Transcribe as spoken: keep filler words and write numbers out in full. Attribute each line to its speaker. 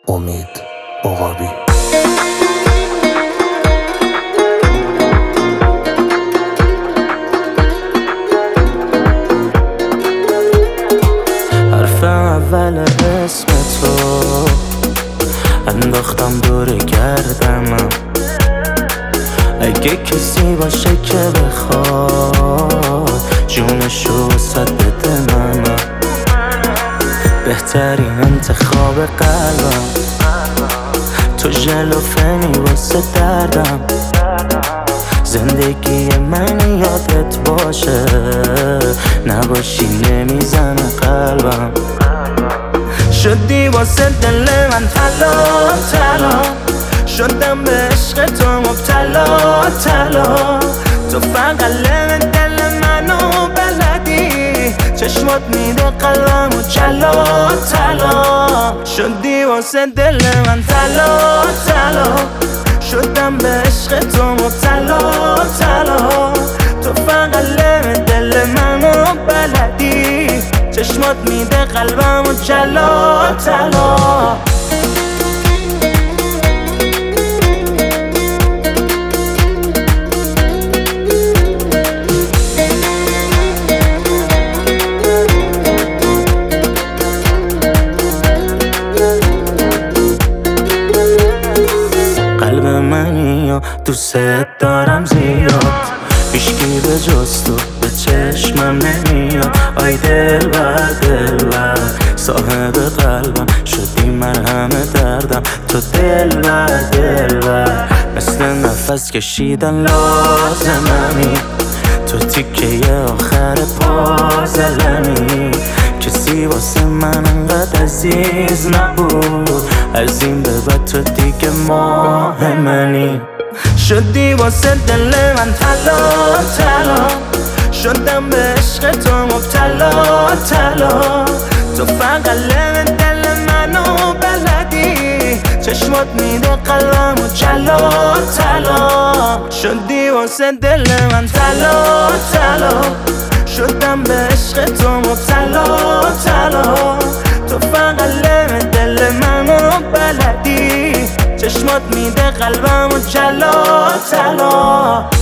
Speaker 1: امید عقابی. حرف اول اسم تو انداختم دور گردمم، اگه کسی باشه که بخواد جونشو واسد بده منم، بهترین انتخاب قلبم تو ژلوفنی واسه دردم، زندگی من یادت باشه نباشی نمیزنه قلبم، شدی واسه دل من طلا طلا، شدم به عشق تو مبتلا طلا، تو فقط لب دل منو بلدی، چشمات میده قلبمو جلا طلا، شدی واسه دل من طلا طلا، شدم به عشق تو مبتلا طلا، تو فقط لب دل منو بلدی، چشمات میده قلبمو جلا طلا. قلب منی و دوست دارم زیاد، هیچکی به جز تو به چشمم نمیاد، آی دلبر دلبر صاحب قلبم، شدی مرهم دردم تو دلبر دلبر، مثل نفس کشیدن لازممی، تو تیکه آخر پازلمی، کسی واسه من انقدر عزیز نبود، از این به بعد تو دیگه ماه منی، شدی واسه دل من طلا طلا، شدم به عشق تو مبتلا طلا، تو فقط لب دل منو بلدی، چشمات میده قلبمو جلا طلا، شدی واسه دل من طلا طلا، شدم به عشق تو مبتلا طلا، تو فقط لب دل منو بلدی، چشمات میده قلبمو جلا طلا.